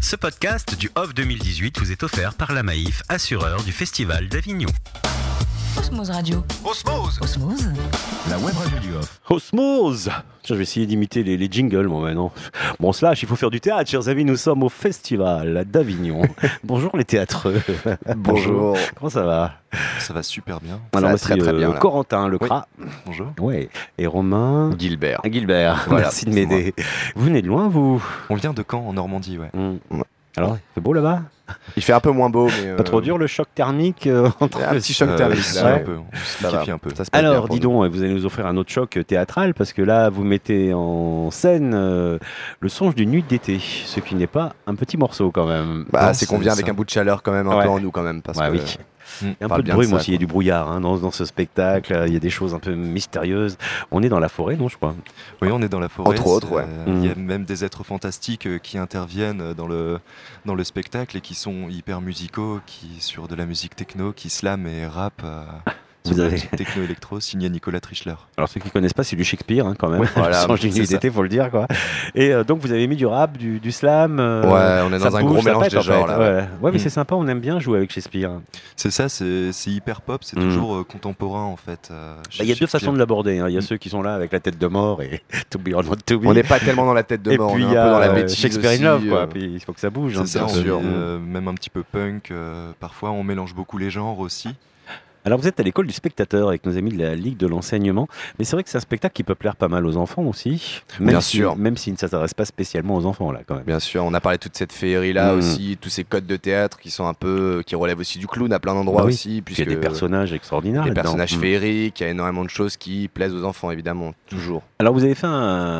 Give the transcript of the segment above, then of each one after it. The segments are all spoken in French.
Ce podcast du Off 2018 vous est offert par la Maïf, assureur du Festival d'Avignon. Osmose Radio. Osmose. Osmose. La web radio du Off. Osmose. Je vais essayer d'imiter les jingles, moi, maintenant. Bon, Slash, il faut faire du théâtre, chers amis. Nous sommes au Festival d'Avignon. Bonjour les théâtreux. Bonjour. Comment ça va? Ça va super bien. Alors, Ça va très, très bien. là. Corentin Lecras. Bonjour. Ouais. Et Romain Gilbert. Gilbert. Voilà, Merci de c'est m'aider. Vous venez de loin, vous? On vient de Caen, en Normandie, ouais. Ouais. Alors, c'est beau là-bas? Il fait un peu moins beau, mais. Pas trop dur le choc thermique entre Un petit choc thermique. Si, là, un ouais. peu. On se Ça va. liquéfie un peu. Ça se passe bien Alors, pour dis nous. donc, vous allez nous offrir un autre choc théâtral parce que là, vous mettez en scène le songe d'une nuit d'été, ce qui n'est pas un petit morceau quand même. Bah, Non, c'est qu'on c'est vient avec ça. un bout de chaleur quand même, un Ouais. peu en nous quand même. Parce Ouais, que, oui. Il y a un parle peu de bien de brume ça, aussi, il y a quoi. du brouillard dans ce spectacle, il y a des choses un peu mystérieuses. On est dans la forêt, non, je crois? Oui, on est dans la forêt. Entre autres, ouais. Il y a même des êtres fantastiques qui interviennent dans le spectacle et qui sont hyper musicaux, qui sur de la musique techno, qui slam et rap. Vous Sur de la avez- musique techno-électro, signé Nicolas Trichler. Alors ceux qui connaissent pas, c'est du Shakespeare quand même. voilà, Le songe d'une c'est nuit ça. d'été, faut le dire quoi. Et donc vous avez mis du rap, du slam. Ouais, on est ça dans un bouge, gros ça mélange pète, des en fait. genres, là, ouais. Ouais, mais Mm. c'est sympa, on aime bien jouer avec Shakespeare. C'est ça, c'est hyper pop, c'est Mm. toujours contemporain en fait. Il y a deux façons de l'aborder. Il y a ceux qui sont là avec la tête de mort et to be or not to be. On n'est pas tellement dans la tête de Et mort, puis on il est y un peu dans la a bêtise. Shakespeare in aussi, Love quoi. Puis il faut que ça bouge. C'est un ça, peu. sûr. même un petit peu punk, parfois on mélange beaucoup les genres aussi. Alors vous êtes à l'école du spectateur avec nos amis de la Ligue de l'enseignement, mais c'est vrai que c'est un spectacle qui peut plaire pas mal aux enfants aussi, Bien sûr. même s'il ne s'adresse pas spécialement aux enfants là quand même. Bien sûr, on a parlé de toute cette féerie-là Mm. aussi, tous ces codes de théâtre qui sont un peu, qui relèvent aussi du clown à plein d'endroits Bah oui. aussi, Puis il y puisque a des personnages extraordinaires. des là-dedans. personnages Mm. féeriques, il y a énormément de choses qui plaisent aux enfants évidemment, toujours. Alors vous avez fait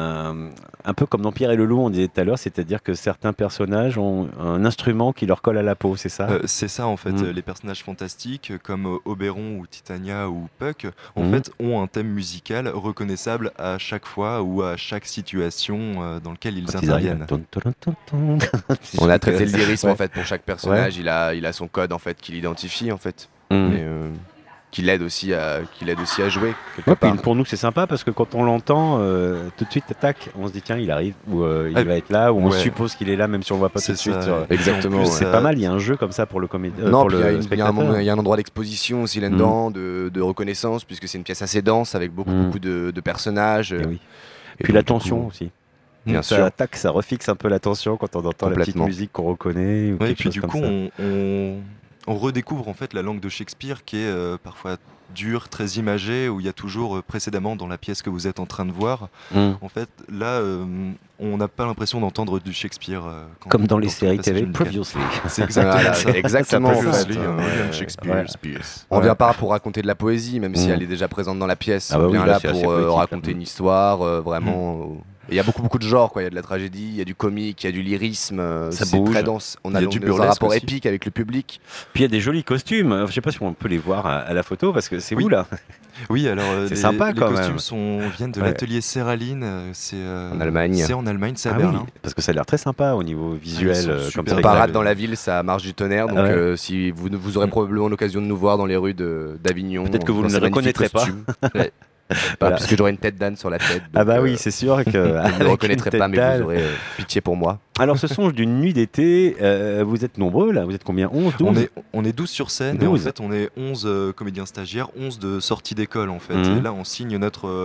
un peu comme dans Pierre et le Loup, on disait tout à l'heure, c'est-à-dire que certains personnages ont un instrument qui leur colle à la peau, c'est ça? C'est ça en fait, Mm. les personnages fantastiques comme Oberon ou Titania ou Puck en Mm. fait ont un thème musical reconnaissable à chaque fois ou à chaque situation dans laquelle ils Quand ils arrivent. interviennent. Ton, ton, ton, ton. C'est On a super. traité le lyrisme Ouais. en fait pour chaque personnage, il a son code en fait qui l'identifie en fait, Mm. mais, qui l'aide aussi à jouer quelque Ouais, puis part. pour nous c'est sympa parce que quand on l'entend tout de suite tac, on se dit tiens il arrive ou il Ah, va être là ou on ouais. suppose qu'il est là même si on le voit pas tout C'est de suite. ça. Exactement, En plus, ouais. C'est pas mal, il y a un jeu comme ça pour le comédien. Non, pour puis il y, le a il y a un spectateur. moment- il y a un endroit d'exposition aussi là-dedans, de reconnaissance, puisque c'est une pièce assez dense avec beaucoup, Mm. beaucoup de personnages. Eh oui. Et Puis donc, l'attention du coup, aussi. Bien Ça sûr. attaque, ça refixe un peu l'attention quand on entend la petite Complètement. musique qu'on reconnaît. Ou Ouais, et quelque puis chose du comme coup ça. on redécouvre en fait la langue de Shakespeare qui est parfois dure, très imagée, où il y a toujours précédemment dans la pièce que vous êtes en train de voir. Mm. En fait, là, on n'a pas l'impression d'entendre du Shakespeare. Comme dans les tout le séries passage TV musical. Previously. C'est exactement Voilà, ça. exactement, Ça en peut fait. jouer, Ouais. William Shakespeare, Ouais. Spears. On vient pas pour raconter de la poésie, même si Mm. elle est déjà présente dans la pièce. Ah bah on oui, vient là, là c'est assez pour poétique, raconter là. une histoire, vraiment. Et il y a beaucoup, beaucoup de genres, quoi. Il y a de la tragédie, il y a du comique, il y a du lyrisme. Ça c'est bouge. très dense. On Il y a a du dans un burlesque rapport aussi. épique avec le public. Puis il y a des jolis costumes. Je sais pas si on peut les voir à la photo parce que c'est Oui. vous là. Oui, alors C'est les, sympa, les quand costumes même. viennent de Ouais. l'atelier Serraline. C'est En Allemagne. C'est en Allemagne, c'est à Ah oui, Berlin. parce que ça a l'air très sympa au niveau visuel sont comme super ça. On avec parade la- dans la ville, ça marche du tonnerre. Donc Ah ouais. si vous aurez probablement l'occasion de nous voir dans les rues d'Avignon. Peut-être que vous dans ne ces le magnifiques reconnaîtrez pas. costumes. Ouais. Voilà. Parce que j'aurai une tête d'âne sur la tête. Ah bah donc, oui, c'est sûr que. vous ne avec le une reconnaîtrez tête pas, mais d'âne. vous aurez pitié pour moi. Alors ce songe d'une nuit d'été, vous êtes nombreux là, vous êtes combien? 11, 12? On est 12 sur scène et en 12. fait on est 11 comédiens stagiaires, 11 de sortie d'école en fait. Mhm. Et là on signe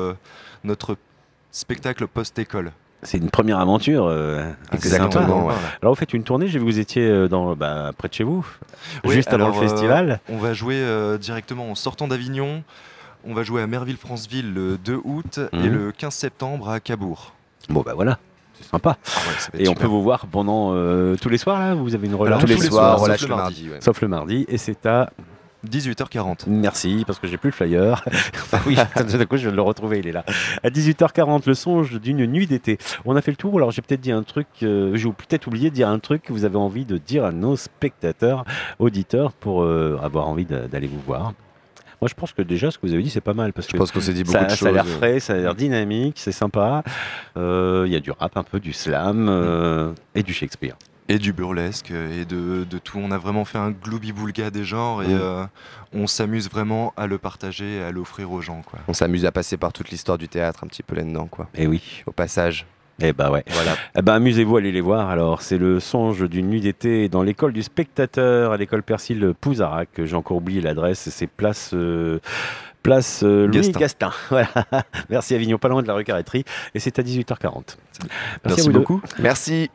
notre spectacle post-école. C'est une première aventure. C'est sympa. Exactement, ouais. Alors vous faites une tournée, j'ai vu que vous étiez près de chez vous, Oui, juste avant alors, le festival. On va jouer directement en sortant d'Avignon. On va jouer à Merville-Franceville le 2 août et Mhm. le 15 septembre à Cabourg. Bon bah voilà, c'est sympa. Ah ouais, ça va être Et on super. peut vous voir pendant tous les soirs là, vous avez une relâche Alors, Tous les tous les soirs, soirs, relâche sauf le le mardi. ouais. sauf le mardi et c'est à 18h40. merci parce que j'ai plus le flyer. Enfin oui, d'un coup je viens de le retrouver, il est là. À 18h40, le songe d'une nuit d'été. On a fait le tour, alors j'ai peut-être dit un truc, j'ai peut-être oublié de dire un truc que vous avez envie de dire à nos spectateurs, auditeurs pour avoir envie d'aller vous voir. Moi, je pense que déjà, ce que vous avez dit, c'est pas mal. Parce Je que pense qu'on s'est dit beaucoup ça, de choses. ça a l'air frais, ça a l'air dynamique, c'est sympa. Il y a du rap, un peu du slam et du Shakespeare. Et du burlesque et de tout. On a vraiment fait un gloubi-boulga des genres et on s'amuse vraiment à le partager et à l'offrir aux gens, quoi. On s'amuse à passer par toute l'histoire du théâtre un petit peu là-dedans, quoi. Et oui. Au passage. Eh bah ouais. Voilà. Eh ben, amusez-vous, allez les voir. Alors, c'est le songe d'une nuit d'été dans l'école du spectateur, à l'école Persil Pouzarac. J'ai encore oublié l'adresse, c'est place Louis Gastin. Voilà. Merci Avignon, pas loin de la rue Carré-Tri. Et c'est à 18h40. Merci à Merci vous deux. beaucoup. Merci.